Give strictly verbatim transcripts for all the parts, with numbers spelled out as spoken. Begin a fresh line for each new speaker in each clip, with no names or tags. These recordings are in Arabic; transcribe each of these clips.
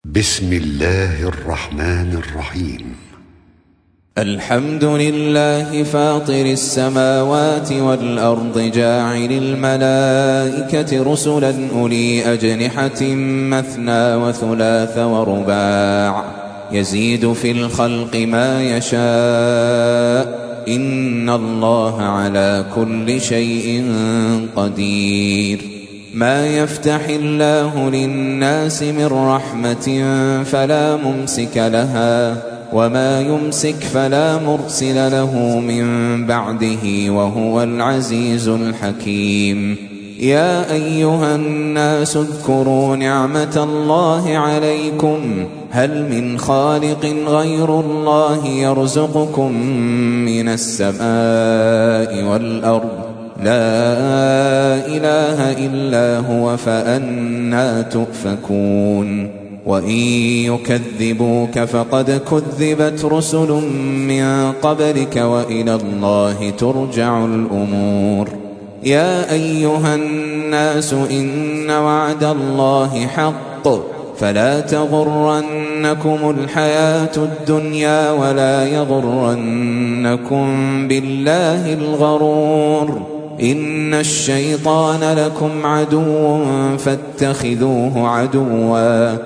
بسم الله الرحمن الرحيم.
الحمد لله فاطر السماوات والأرض جاعل الملائكة رسلا أولي أجنحة مثنى وثلاث ورباع يزيد في الخلق ما يشاء إن الله على كل شيء قدير. ما يفتح الله للناس من رحمة فلا ممسك لها وما يمسك فلا مرسل له من بعده وهو العزيز الحكيم. يا أيها الناس اذكروا نعمة الله عليكم هل من خالق غير الله يرزقكم من السماء والأرض لا إله إلا هو فأنى تؤفكون. وإن يكذبوك فقد كذبت رسل من قبلك وإلى الله ترجع الأمور. يا أيها الناس إن وعد الله حق فلا تغرنكم الحياة الدنيا ولا يغرنكم بالله الغرور. إن الشيطان لكم عدو فاتخذوه عدوا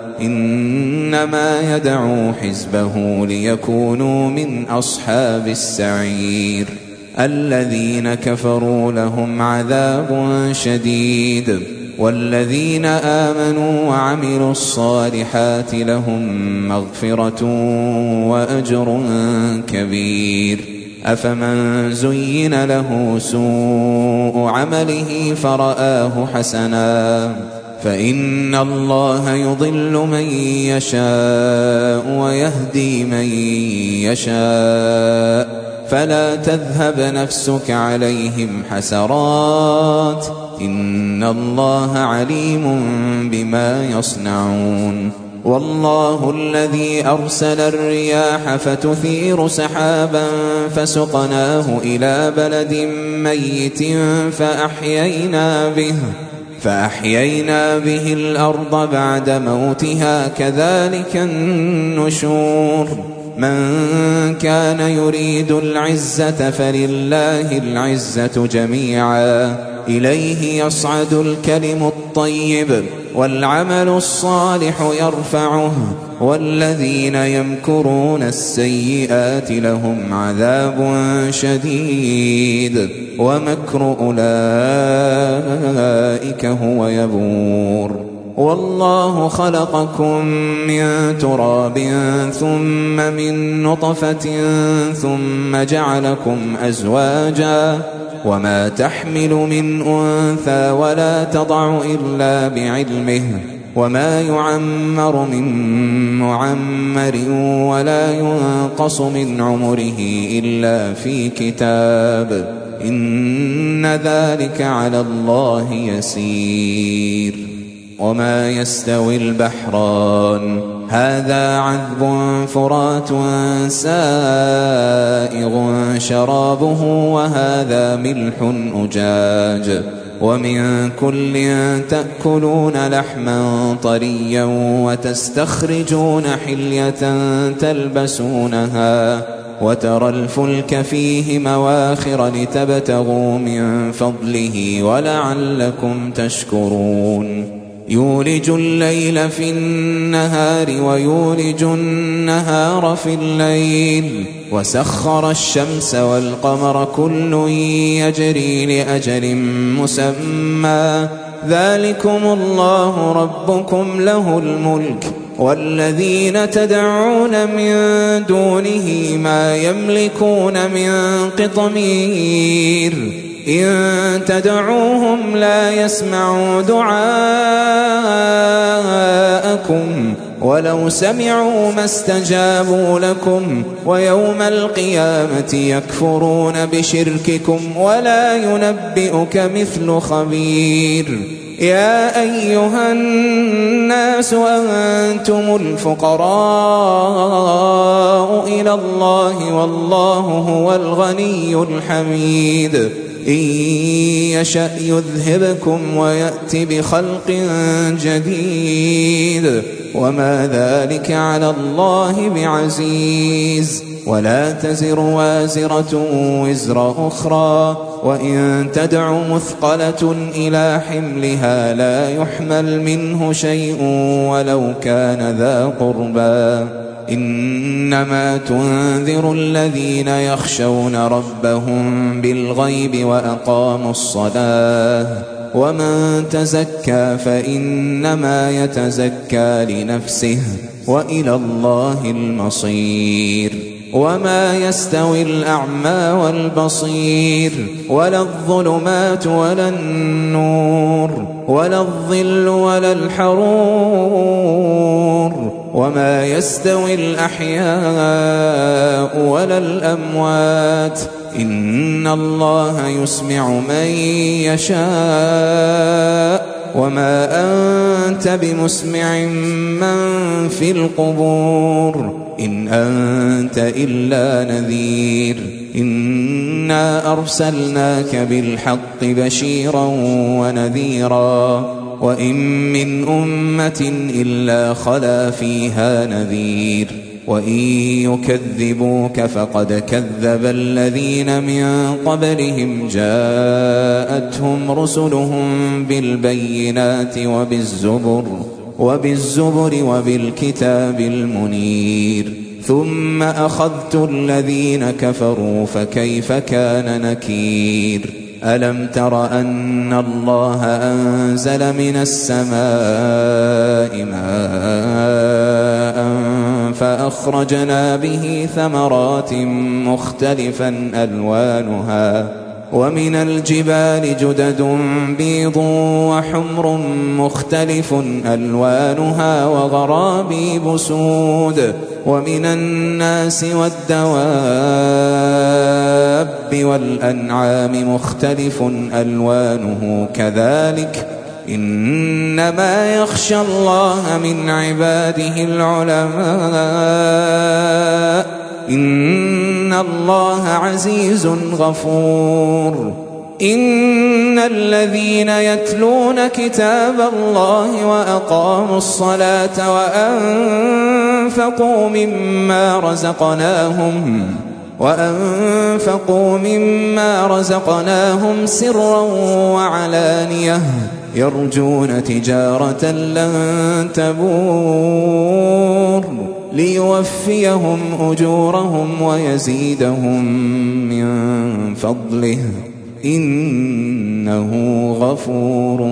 إنما يدعو حزبه ليكونوا من أصحاب السعير. الذين كفروا لهم عذاب شديد والذين آمنوا وعملوا الصالحات لهم مغفرة وأجر كبير. أفمن زين له سوء عمله فرآه حسنا فإن الله يضل من يشاء ويهدي من يشاء فلا تذهب نفسك عليهم حسرات إن الله عليم بما يصنعون. والله الذي أرسل الرياح فتثير سحابا فسقناه إلى بلد ميت فأحيينا به فأحيينا به الأرض بعد موتها كذلك النشور. من كان يريد العزة فلله العزة جميعا إليه يصعد الكلم الطيب والعمل الصالح يرفعه والذين يمكرون السيئات لهم عذاب شديد ومكر أولئك هو يبور. والله خلقكم من تراب ثم من نطفة ثم جعلكم أزواجا وما تحمل من أنثى ولا تضع إلا بعلمه وما يعمر من معمر ولا ينقص من عمره إلا في كتاب إن ذلك على الله يسير. وما يستوي البحران هذا عذب فرات سائغ شرابه وهذا ملح أجاج ومن كل تأكلون لحما طريا وتستخرجون حلية تلبسونها وترى الفلك فيه مواخر لتبتغوا من فضله ولعلكم تشكرون. يولج الليل في النهار ويولج النهار في الليل وسخر الشمس والقمر كل يجري لأجل مسمى ذلكم الله ربكم له الملك والذين تدعون من دونه ما يملكون من قطمير إن تدعوهم لا يسمعوا دعاءكم ولو سمعوا ما استجابوا لكم ويوم القيامة يكفرون بشرككم ولا ينبئك مثل خبير. يا أيها الناس أنتم الفقراء إلى الله والله هو الغني الحميد. إن يشأ يذهبكم ويأت بخلق جديد وما ذلك على الله بعزيز. ولا تزر وازرة وزر أخرى وإن تدع مثقلة إلى حملها لا يحمل منه شيء ولو كان ذا قربى. إنما تنذر الذين يخشون ربهم بالغيب وأقاموا الصلاة ومن تزكى فإنما يتزكى لنفسه وإلى الله المصير. وما يستوي الأعمى والبصير ولا الظلمات ولا النور ولا الظل ولا الحرور وما يستوي الأحياء ولا الأموات إن الله يسمع من يشاء وما أنت بمسمع من في القبور إن أنت إلا نذير. إنا أرسلناك بالحق بشيرا ونذيرا وإن من أمة إلا خلا فيها نذير وإن يكذبوك فقد كذب الذين من قبلهم جاءتهم رسلهم بالبينات وبالزبر وبالزبر وبالكتاب المنير ثم أخذت الذين كفروا فكيف كان نكير. ألم تر أن الله أنزل من السماء ماء فأخرجنا به ثمرات مختلفا ألوانها ومن الجبال جدد بيض وحمر مختلف ألوانها وغرابيب سود ومن الناس والدواب والأنعام مختلف ألوانه كذلك إنما يخشى الله من عباده العلماء إن الله عزيز غفور. إن الذين يتلون كتاب الله وأقاموا الصلاة وأنفقوا مما رزقناهم وأنفقوا مما رزقناهم سرا وعلانية يرجون تجارة لن تبور ليوفيهم أجورهم ويزيدهم من فضله إنه غفور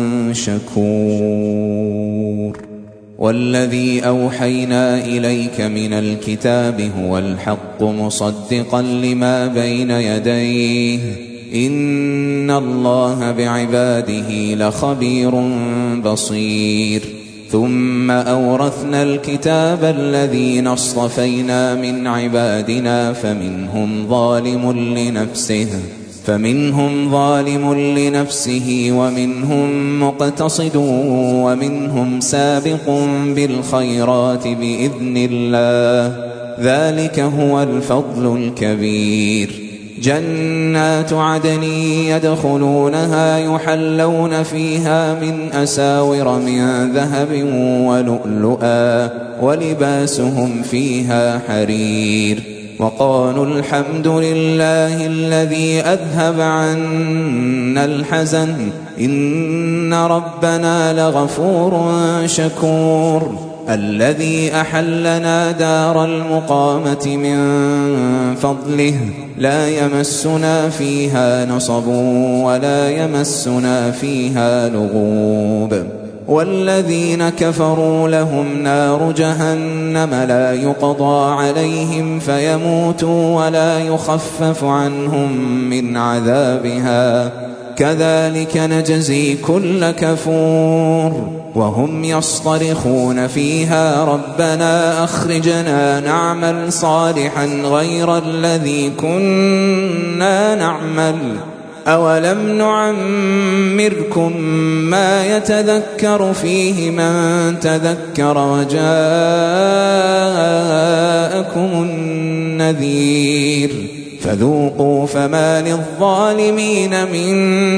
شكور. والذي أوحينا إليك من الكتاب هو الحق مصدقا لما بين يديه إن الله بعباده لخبير بصير. ثم أورثنا الكتاب الذين اصطفينا من عبادنا فمنهم ظالم لنفسه فمنهم ظالم لنفسه ومنهم مقتصد ومنهم سابق بالخيرات بإذن الله ذلك هو الفضل الكبير. جنات عدن يدخلونها يحلون فيها من أساور من ذهب ولؤلؤا ولباسهم فيها حرير وقالوا الحمد لله الذي أذهب عنا الحزن إن ربنا لغفور شكور. الذي أحلنا دار المقامة من فضله لا يمسنا فيها نصب ولا يمسنا فيها لغوب. والذين كفروا لهم نار جهنم لا يقضى عليهم فيموتوا ولا يخفف عنهم من عذابها كذلك نجزي كل كفور. وهم يصطرخون فيها ربنا أخرجنا نعمل صالحا غير الذي كنا نعمل أولم نعمركم ما يتذكر فيه من تذكر وجاءكم النذير فذوقوا فما للظالمين من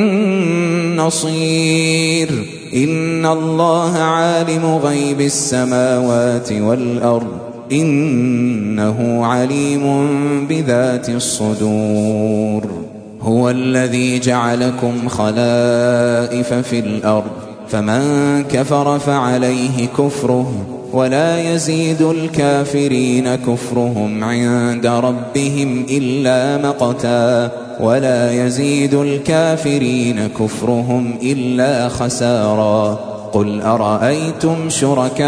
نصير إن الله عالم غيب السماوات والأرض إنه عليم بذات الصدور هو الذي جعلكم خلائف في الأرض فمن كفر فعليه كفره ولا يزيد الكافرين كفرهم عند ربهم إلا مقتا ولا يزيد الكافرين كفرهم إلا خسارا قل أرأيتم شركاءكم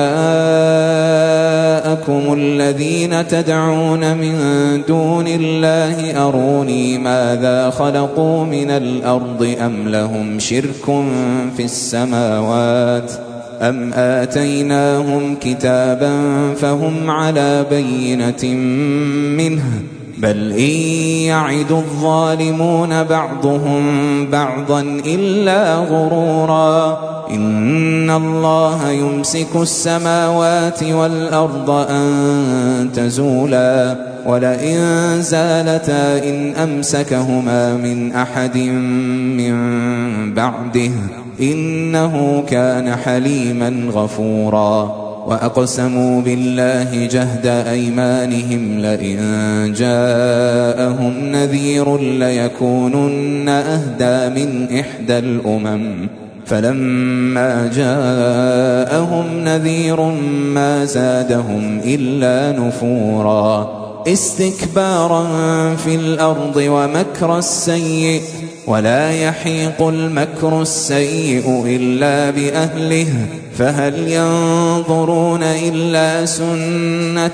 الذين تدعون من دون الله أروني ماذا خلقوا من الأرض أم لهم شرك في السماوات أم آتيناهم كتابا فهم على بينة منه بل إن يعد الظالمون بعضهم بعضا إلا غرورا إن الله يمسك السماوات والأرض أن تزولا ولئن زالتا إن أمسكهما من أحد من بعده إنه كان حليما غفورا وأقسموا بالله جهد أيمانهم لئن جاءهم نذير ليكونن أهدى من إحدى الأمم فلما جاءهم نذير ما زادهم إلا نفورا استكبارا في الأرض ومكر السيء ولا يحيق المكر السيء إلا بأهله فهل ينظرون إلا سنة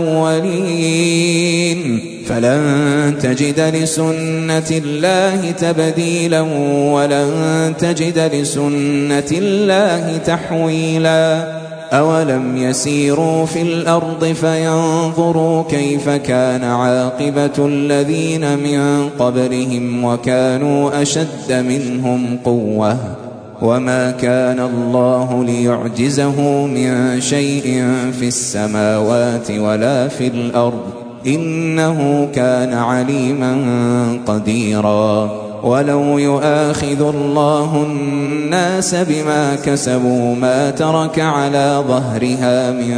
الأولين فلن تجد لسنة الله تبديلا ولن تجد لسنة الله تحويلا أولم يسيروا في الأرض فينظروا كيف كان عاقبة الذين من قبلهم وكانوا أشد منهم قوة وما كان الله ليعجزه من شيء في السماوات ولا في الأرض إنه كان عليما قديرا ولو يؤاخذ الله الناس بما كسبوا ما ترك على ظهرها من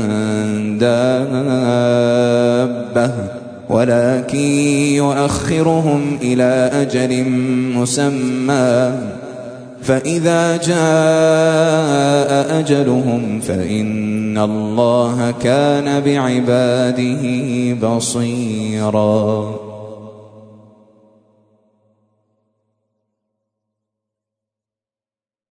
دابة ولكن يؤخرهم إلى أجل مسمى فإذا جاء أجلهم فإن الله كان بعباده بصيرا.